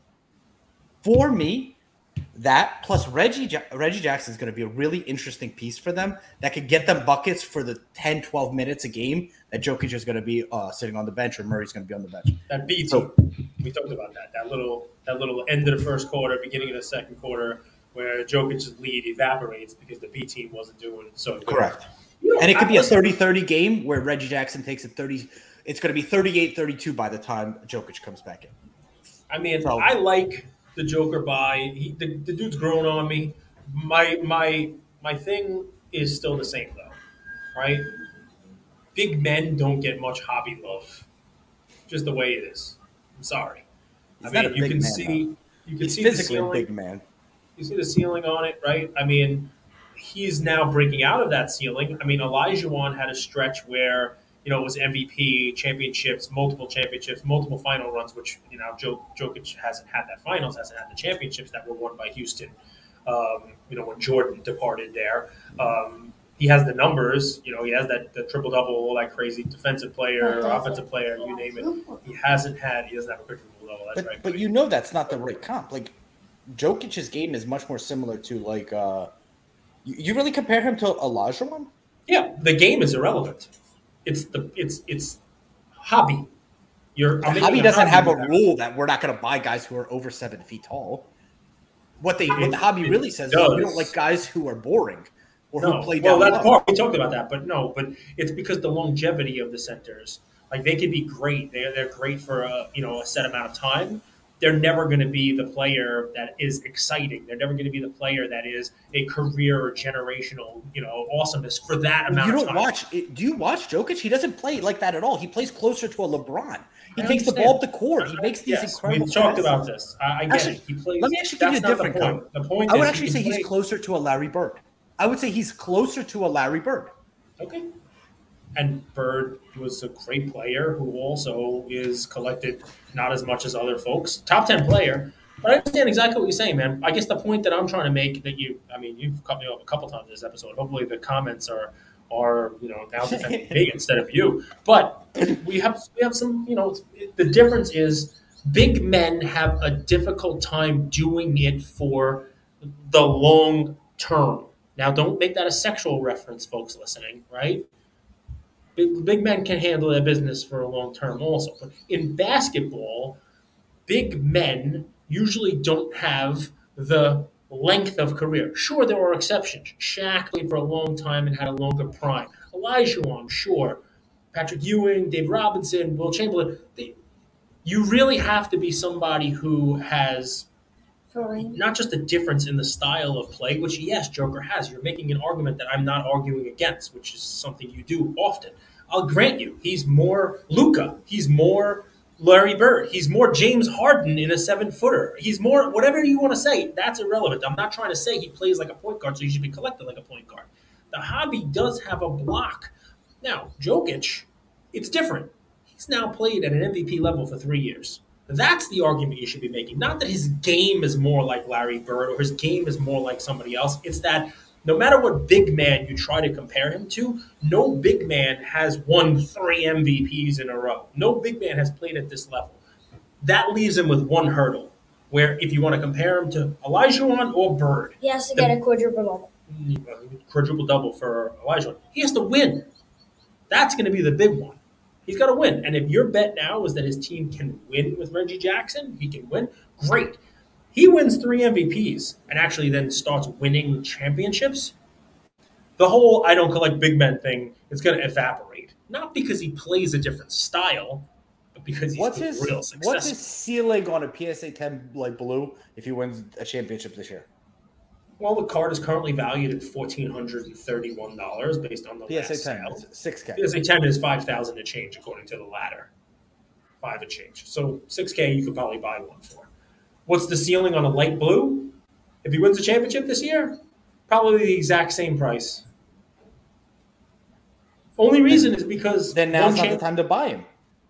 Speaker 1: for me, that plus Reggie Reggie Jackson is going to be a really interesting piece for them that could get them buckets for the ten, twelve minutes a game that Jokic is going to be uh, sitting on the bench or Murray's going to be on the bench.
Speaker 2: That B team,
Speaker 1: So-
Speaker 2: we talked about that. That little that little end of the first quarter, beginning of the second quarter, where Jokic's lead evaporates because the B team wasn't doing so good.
Speaker 1: Correct.
Speaker 2: You know,
Speaker 1: And it could
Speaker 2: I
Speaker 1: be a
Speaker 2: was-
Speaker 1: thirty-thirty game where Reggie Jackson takes it thirty. It's going to be thirty-eight thirty-two by the time Jokic comes back in.
Speaker 2: I mean,
Speaker 1: So-
Speaker 2: I like the Joker buy. He, the, the dude's grown on me. My my my thing is still the same though, right? Big men don't get much hobby love, just the way it is. I'm sorry.
Speaker 1: He's
Speaker 2: I
Speaker 1: not
Speaker 2: mean,
Speaker 1: a
Speaker 2: you
Speaker 1: big
Speaker 2: can
Speaker 1: man,
Speaker 2: see
Speaker 1: though.
Speaker 2: you can
Speaker 1: He's
Speaker 2: see the
Speaker 1: physically a
Speaker 2: ceiling.
Speaker 1: big man.
Speaker 2: You see the ceiling on it, right? I mean, he's now breaking out of that ceiling. I mean, Olajuwon had a stretch where, you know, it was M V P, championships, multiple championships, multiple final runs, which, you know, Jokic hasn't had that finals, hasn't had the championships that were won by Houston, um, you know, when Jordan departed there. Um, he has the numbers, you know, he has that the triple double, all that crazy defensive player, offensive player, you name it. He hasn't had, he doesn't have a triple double. That's
Speaker 1: But,
Speaker 2: right.
Speaker 1: but you know that's not the right comp. Like, Jokic's game is much more similar to, like, uh, you, you really compare him to Olajuwon?
Speaker 2: Yeah, the game is irrelevant. It's the it's it's hobby. You're I'm making
Speaker 1: Hobby
Speaker 2: a
Speaker 1: doesn't have a
Speaker 2: hobby.
Speaker 1: rule that we're not going to buy guys who are over seven feet tall. What they what the hobby
Speaker 2: It
Speaker 1: really says
Speaker 2: does.
Speaker 1: is we don't like guys who are boring or
Speaker 2: No,
Speaker 1: who play
Speaker 2: well,
Speaker 1: down
Speaker 2: that's
Speaker 1: low.
Speaker 2: part. We talked about that, but no, but it's because the longevity of the centers. Like they could be great. They're they're great for a you know a set amount of time. They're never going to be the player that is exciting. They're never going to be the player that is a career or generational you know awesomeness for that amount
Speaker 1: You
Speaker 2: of
Speaker 1: don't
Speaker 2: time.
Speaker 1: watch. Do you watch Jokic? He doesn't play like that at all. He plays closer to a LeBron. He
Speaker 2: I
Speaker 1: takes the
Speaker 2: understand.
Speaker 1: ball up the court. He makes these
Speaker 2: Yes,
Speaker 1: incredible.
Speaker 2: we've talked
Speaker 1: passes.
Speaker 2: about this. I, I get
Speaker 1: Actually,
Speaker 2: it. He plays.
Speaker 1: let me actually give you a
Speaker 2: that's not
Speaker 1: different
Speaker 2: the point.
Speaker 1: comp.
Speaker 2: The point
Speaker 1: I would
Speaker 2: is
Speaker 1: actually
Speaker 2: he
Speaker 1: say
Speaker 2: can
Speaker 1: he's
Speaker 2: play-
Speaker 1: closer to a Larry Bird. I would say he's closer to a Larry Bird.
Speaker 2: Okay. And Bird was a great player who also is collected not as much as other folks. Top ten player. But I understand exactly what you're saying, man. I guess the point that I'm trying to make that you I mean, you've cut me off a couple times in this episode. Hopefully the comments are are, you know, now defending me instead of you. But we have we have some, you know, the difference is big men have a difficult time doing it for the long term. Now, don't make that a sexual reference, folks listening, right? Big, big men can handle their business for a long term also. But in basketball, big men usually don't have the length of career. Sure, there are exceptions. Shaq played for a long time and had a longer prime. Olajuwon, sure. Patrick Ewing, Dave Robinson, Will Chamberlain. They, you really have to be somebody who has not just a difference in the style of play, which yes, Joker has. You're making an argument that I'm not arguing against, which is something you do often. I'll grant you, he's more Luka. He's more Larry Bird. He's more James Harden in a seven footer. He's more whatever you want to say. That's irrelevant. I'm not trying to say he plays like a point guard, so he should be collected like a point guard. The hobby does have a block. Now, Jokic, it's different. He's now played at an M V P level for three years. That's the argument you should be making. Not that his game is more like Larry Bird or his game is more like somebody else. It's that no matter what big man you try to compare him to, no big man has won three M V Ps in a row. No big man has played at this level. That leaves him with one hurdle, where if you want to compare him to Olajuwon or Bird,
Speaker 3: He has to get a quadruple double.
Speaker 2: quadruple double for Olajuwon, he has to win. That's going to be the big one. He's got to win. And if your bet now is that his team can win with Reggie Jackson, he can win, great. He wins three M V Ps and actually then starts winning championships. The whole I don't collect big men thing is going to evaporate. Not because he plays a different style, because he's
Speaker 1: What's
Speaker 2: been
Speaker 1: his
Speaker 2: real
Speaker 1: What's
Speaker 2: successful.
Speaker 1: his ceiling on a P S A ten like blue if he wins a championship this year?
Speaker 2: Well, the card is currently valued at fourteen hundred and thirty-one dollars based on the
Speaker 1: P S A
Speaker 2: last
Speaker 1: ten,
Speaker 2: sale.
Speaker 1: it's six K.
Speaker 2: P S A ten is five thousand to change according to the ladder, five and change. So six K you could probably buy one for. What's the ceiling on a light blue? If he wins the championship this year, probably the exact same price. Only reason is because
Speaker 1: Then now's
Speaker 2: one
Speaker 1: not the
Speaker 2: champ-
Speaker 1: time to buy him.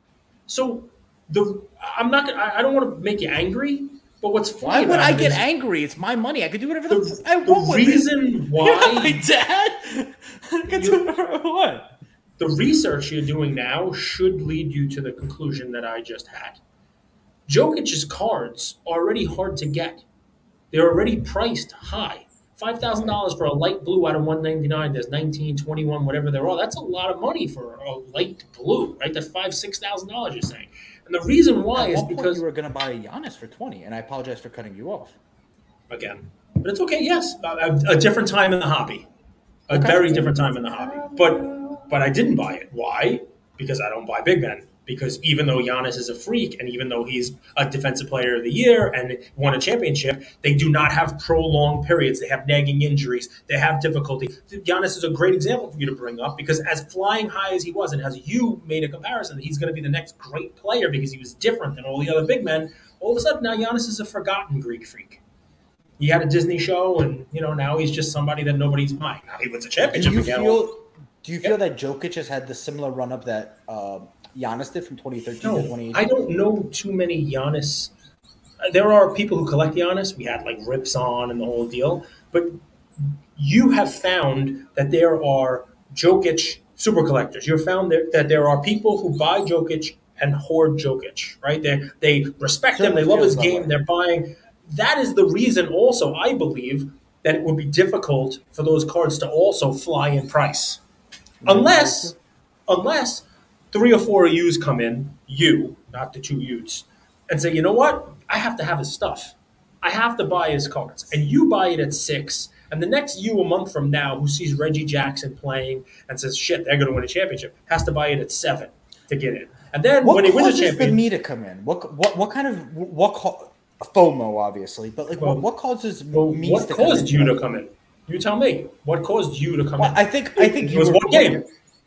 Speaker 2: So the I'm not gonna, I I don't want to make you angry, but what's funny
Speaker 1: Why would
Speaker 2: about
Speaker 1: I
Speaker 2: it
Speaker 1: get
Speaker 2: is
Speaker 1: angry? It's my money. I could do whatever the,
Speaker 2: the,
Speaker 1: f- I
Speaker 2: the
Speaker 1: want with it.
Speaker 2: reason
Speaker 1: You're not
Speaker 2: why
Speaker 1: my dad. I can do
Speaker 2: You-
Speaker 1: whatever I want.
Speaker 2: the research you're doing now should lead you to the conclusion that I just had. Jokic's cards are already hard to get. They're already priced high. five thousand dollars for a light blue out of one ninety-nine. There's nineteen, twenty-one, whatever there are. That's a lot of money for a light blue, right? That's five, six thousand dollars. You're saying, and the reason why
Speaker 1: At
Speaker 2: is
Speaker 1: one point
Speaker 2: because
Speaker 1: you were going to buy a Giannis for twenty, and I apologize for cutting you off.
Speaker 2: again, but it's okay. Yes, a, a different time in the hobby, a
Speaker 1: Okay.
Speaker 2: very different time in the hobby. But but I didn't buy it. Why? Because I don't buy big men. Because even though Giannis is a freak, and even though he's a defensive player of the year and won a championship, they do not have prolonged periods. They have nagging injuries. They have difficulty. Giannis is a great example for you to bring up because as flying high as he was, and as you made a comparison, that he's going to be the next great player because he was different than all the other big men. All of a sudden, now Giannis is a forgotten Greek freak. He had a Disney show, and you know now he's just somebody that nobody's buying. Now he wins a
Speaker 1: Do
Speaker 2: championship
Speaker 1: you
Speaker 2: again.
Speaker 1: feel? Do you feel
Speaker 2: Yeah.
Speaker 1: that Jokic has had the similar run up that um, Giannis did from twenty thirteen to
Speaker 2: No,
Speaker 1: twenty eighteen?
Speaker 2: I don't know too many Giannis. uh, There are people who collect Giannis. We had like Rips on and the whole deal. But you have found that there are Jokic super collectors. You've found that, that there are people who buy Jokic and hoard Jokic, right? They, they respect him. They
Speaker 1: Certainly
Speaker 2: love his
Speaker 1: feels that
Speaker 2: game.
Speaker 1: way.
Speaker 2: They're buying. That is the reason also, I believe, that it would be difficult for those cards to also fly in price. Unless, unless three or four of yous come in, you, not the two Utes, and say, you know what? I have to have his stuff. I have to buy his cards. And you buy it at six, and the next you a month from now who sees Reggie Jackson playing and says, shit, they're going to win a championship, has to buy it at seven to get in. And then
Speaker 1: What
Speaker 2: when they win a
Speaker 1: causes the
Speaker 2: championship,
Speaker 1: me to come in? What what what kind of what ca- FOMO obviously, but like
Speaker 2: Well,
Speaker 1: what, what causes
Speaker 2: well,
Speaker 1: me
Speaker 2: what
Speaker 1: to come
Speaker 2: caused
Speaker 1: in?
Speaker 2: you to come in? You tell me. What caused you to come
Speaker 1: Well,
Speaker 2: in?
Speaker 1: I think I think
Speaker 2: it
Speaker 1: you
Speaker 2: was
Speaker 1: were,
Speaker 2: one game.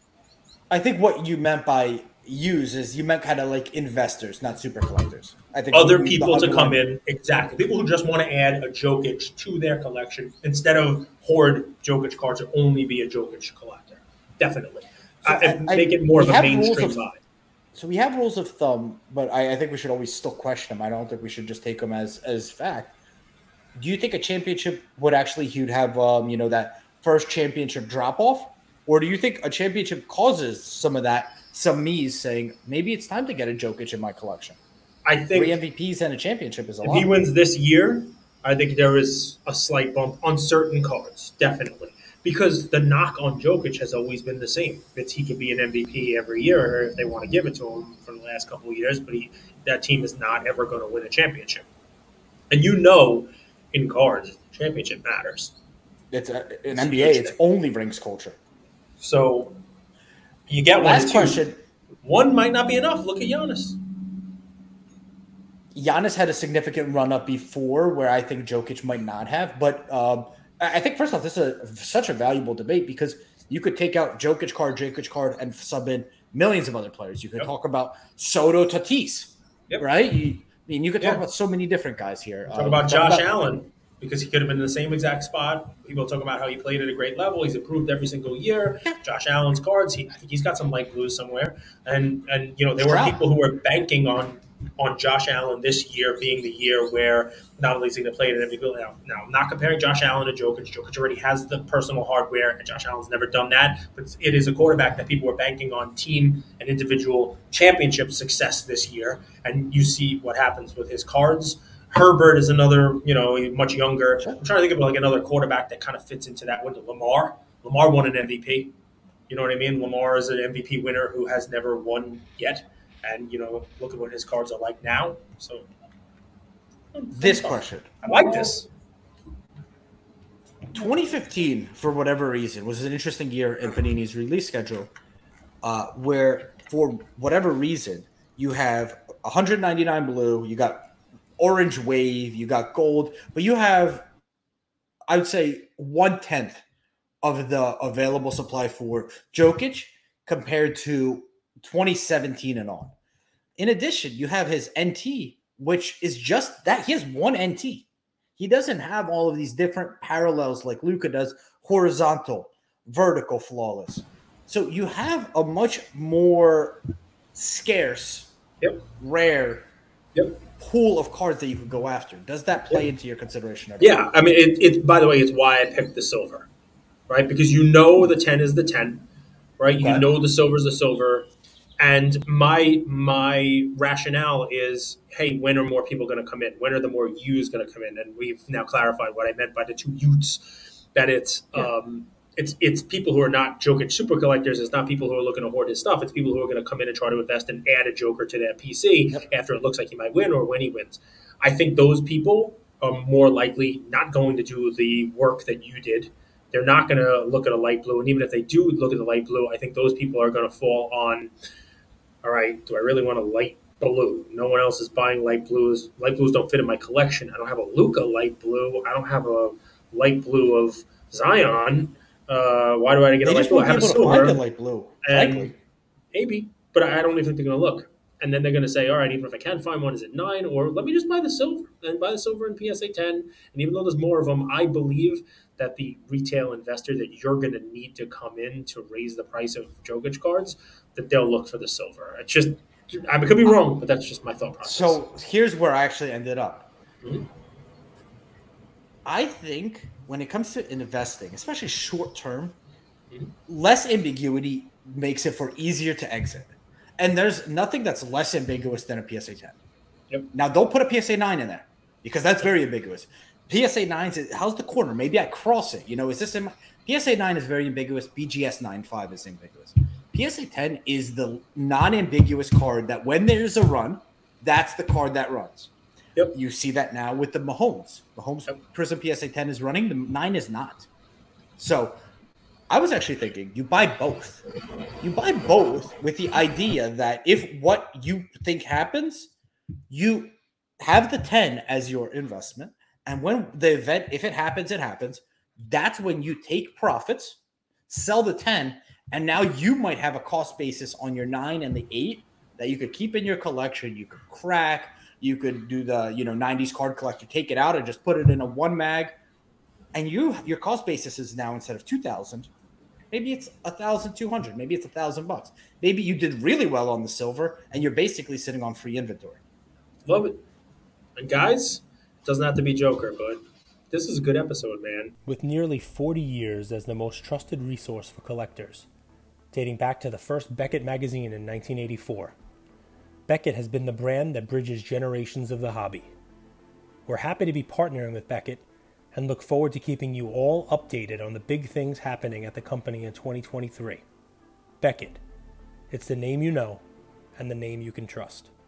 Speaker 1: I think what you meant by use is you meant kind of like investors, not super collectors. I think
Speaker 2: Other
Speaker 1: the
Speaker 2: people to come
Speaker 1: underlying-
Speaker 2: in, exactly. People who just want to add a Jokic to their collection instead of hoard Jokic cards or only be a Jokic collector. Definitely.
Speaker 1: So
Speaker 2: Uh, and
Speaker 1: I- I-
Speaker 2: make it more
Speaker 1: we
Speaker 2: of a
Speaker 1: have rules
Speaker 2: mainstream
Speaker 1: of-
Speaker 2: buy.
Speaker 1: So we have rules of thumb, but I, I think we should always still question them. I don't think we should just take them as as fact. Do you think a championship would actually you'd have um, you know that first championship drop off, or do you think a championship causes some of that? Some me's saying maybe it's time to get a Jokic in my collection.
Speaker 2: I think
Speaker 1: Three M V Ps and a championship is a
Speaker 2: if
Speaker 1: lot.
Speaker 2: he wins this year, I think there is a slight bump on certain cards, definitely. Because the knock on Jokic has always been the same. It's he could be an M V P every year if they want to give it to him for the last couple of years, but he, that team is not ever going to win a championship. And you know, in cards, championship matters.
Speaker 1: It's a, in
Speaker 2: It's a
Speaker 1: N B A.
Speaker 2: huge
Speaker 1: It's
Speaker 2: thing.
Speaker 1: only rings culture.
Speaker 2: So you get one.
Speaker 1: Last
Speaker 2: and two.
Speaker 1: question:
Speaker 2: One might not be enough. Look at Giannis.
Speaker 1: Giannis had a significant run up before where I think Jokic might not have. But um, I I think, first off, this is a, such a valuable debate because you could take out Jokic card, Jokic card, and sub in millions of other players. You could
Speaker 2: Yep.
Speaker 1: talk about Soto Tatis,
Speaker 2: Yep.
Speaker 1: right? You, I mean, you could talk
Speaker 2: Yeah.
Speaker 1: about so many different guys here.
Speaker 2: Talk
Speaker 1: Um,
Speaker 2: about Josh Allen because he could have been in the same exact spot. People talk about how he played at a great level. He's improved every single year. Josh Allen's cards, he, I think he's got some light blues somewhere. And and you know there were
Speaker 1: Stroud.
Speaker 2: people who were banking on on Josh Allen this year being the year where not only is he going to play at an M V P. Now, now, I'm not comparing Josh Allen to Jokic. Jokic already has the personal hardware, and Josh Allen's never done that. But it is a quarterback that people were banking on team and individual championship success this year. And you see what happens with his cards. Herbert is another, you know, much younger.
Speaker 1: Sure.
Speaker 2: I'm trying to think of like another quarterback that kind of fits into that window. Lamar. Lamar won an M V P. You know what I mean? Lamar is an M V P winner who has never won yet. And, you know, look at what his cards are like now. So
Speaker 1: This question.
Speaker 2: I like this.
Speaker 1: twenty fifteen, for whatever reason, was an interesting year in Panini's release schedule, uh, where for whatever reason you have one ninety-nine blue, you got orange wave, you got gold, but you have, I would say, one tenth of the available supply for Jokic compared to twenty seventeen and on. In addition, you have his N T, which is just that. He has one N T. He doesn't have all of these different parallels like Luka does, horizontal, vertical, flawless. So you have a much more scarce,
Speaker 2: yep.
Speaker 1: rare
Speaker 2: yep.
Speaker 1: pool of cards that you could go after. Does that play yep. into your consideration?
Speaker 2: Yeah, I mean, it, it. By the way, it's why I picked the silver, right? Because you know the ten is the ten, right? Okay. You know the silver is the silver. And my my rationale is, hey, when are more people going to come in? When are the more U's going to come in? And we've now clarified what I meant by the two Utes. That it's yeah. um, it's it's people who are not Jokic super collectors. It's not people who are looking to hoard his stuff. It's people who are going to come in and try to invest and add a Joker to their P C yep. after it looks like he might win or when he wins. I think those people are more likely not going to do the work that you did. They're not going to look at a light blue. And even if they do look at the light blue, I think those people are going to fall on, all right, do I really want a light blue? No one else is buying light blues. Light blues don't fit in my collection. I don't have a Luka light blue. I don't have a light blue of Zion. Uh, why do I get
Speaker 1: they
Speaker 2: a light blue? I have a silver.
Speaker 1: Find a light blue,
Speaker 2: and maybe, but I don't even think they're going to look. And then they're going to say, all right, even if I can find one, is it nine? Or let me just buy the silver and buy the silver in P S A ten. And even though there's more of them, I believe that the retail investor that you're going to need to come in to raise the price of Jokic cards, that they'll look for the silver. It's just, I could be wrong, but that's just my thought process.
Speaker 1: So here's where I actually ended up.
Speaker 2: Mm-hmm.
Speaker 1: I think when it comes to investing, especially short term, mm-hmm. less ambiguity makes it for easier to exit. And there's nothing that's less ambiguous than a P S A ten.
Speaker 2: Yep.
Speaker 1: Now, don't put a P S A nine in there because that's very ambiguous. P S A nines, how's the corner? Maybe I cross it. You know, is this in my, P S A nine is very ambiguous. B G S nine five is ambiguous. P S A ten is the non-ambiguous card that when there's a run, that's the card that runs.
Speaker 2: Yep.
Speaker 1: You see that now with the Mahomes. Mahomes yep. Prism P S A ten is running. The nine is not. So I was actually thinking you buy both. You buy both with the idea that if what you think happens, you have the ten as your investment. And when the event, if it happens, it happens. That's when you take profits, sell the ten, and now you might have a cost basis on your nine and the eight that you could keep in your collection. You could crack. You could do the, you know, nineties card collector, take it out and just put it in a one mag. And you, your cost basis is now, instead of two thousand, maybe it's one thousand two hundred. Maybe it's one thousand bucks. Maybe you did really well on the silver and you're basically sitting on free inventory.
Speaker 2: Love it. And guys, it doesn't have to be Joker, but this is a good episode, man.
Speaker 3: With nearly forty years as the most trusted resource for collectors, dating back to the first Beckett magazine in nineteen eighty-four, Beckett has been the brand that bridges generations of the hobby. We're happy to be partnering with Beckett and look forward to keeping you all updated on the big things happening at the company in twenty twenty-three. Beckett. It's the name you know and the name you can trust.